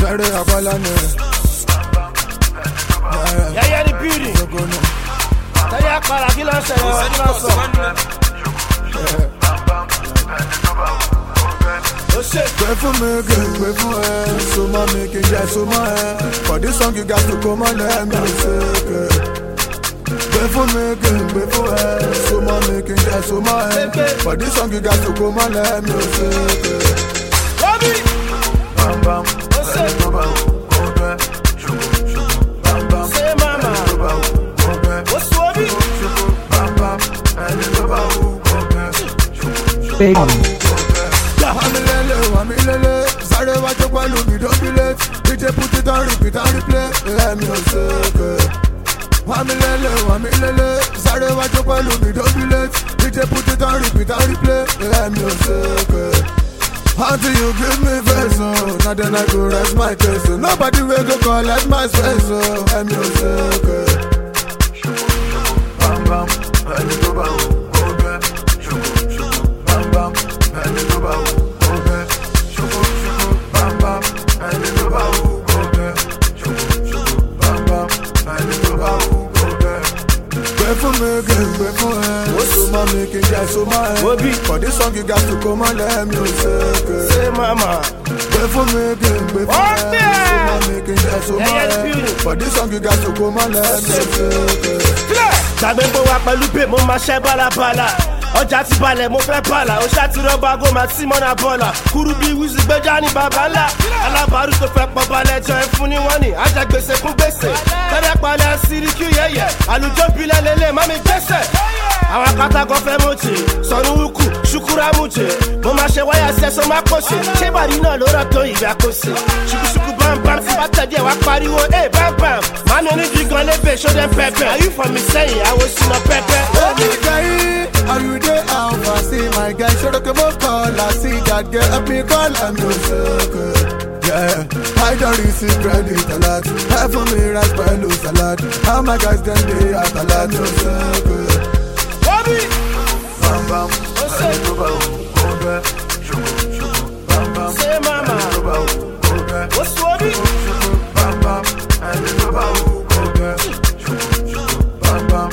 Very abalane. Yeah, the beauty. Tell you para kilo se Pray for me again, pray for her. So my making just so my hair. For this song you got to come and let me say. Pray for me again, pray for her. So my making just so my hair. For this song you got to come and let me say. Bam bam, bam bam, say mama. What's Wabi? Bam bam, Big Wamilele, sorry what you call me, don't be late. DJ put it on repeat and replay. Let me say, Wamilele, sorry what you call me, don't be late. DJ put it on repeat and replay. Let me say, until you give me face, oh, now then I go rest my case. Oh. Nobody will go collect my space, oh. Let me say, bam bam, and you go bam, bam bam, and you go bam. For me again, pray for her. So my making just so my hair. For this song you got to come and let me say mama. Pray for me again, pray for her. So my making just so my hair. For this song you got to come and let me say. Tàbí bó wá pẹ̀lú pé mo máa ṣẹ́ bálabàlà. Ọjà ti balẹ̀ mo fẹ́ bàlà. Ó ṣáà ti rọ́bà go máa tí mọ́nà bọ́là. Kúrú bí wíṣí gbẹ́jà ní bàbá ńlá. Alábàárù tó fẹ́ pọ̀ balẹ̀ jọ ẹ fún ni wọ́n ní. Ajá gbèsè fún gbèsè. Tẹ́lẹ̀ palẹ̀ síríkì yẹ̀yẹ̀. Àlùjọ bilẹ̀ lélẹ̀ má mi gbèsè. Àwọn akátagọ́ fẹ́ mọ̀jì. Sọ̀nù wúkú ṣukura mújẹ. Mo máa ṣe wáyà sí ẹ̀sọ́ máa kọ̀ṣe. Ṣé ìbàdí náà ló rọ̀ tó ìgbà kọ̀ṣe? Ṣùkúṣùkú bámbám tí bá tẹ̀dí ẹ̀ wá pariwo ẹ̀ bámbám. Má mi ní jígan lébè ṣó dẹ́ pẹ́pẹ́. Are you from me sẹ́yìn? Àwọn sinà pẹ́pẹ́. Are you there? I see my guy. Show the call. I see that girl. Help me call. I'm so good. Yeah, I don't receive credit a lot. Half for me, rice, bello, salad. How my guys then they at a lot. So good. Bam bam, bam bam, say mama. What's Wabi? Bam bam, bam bam,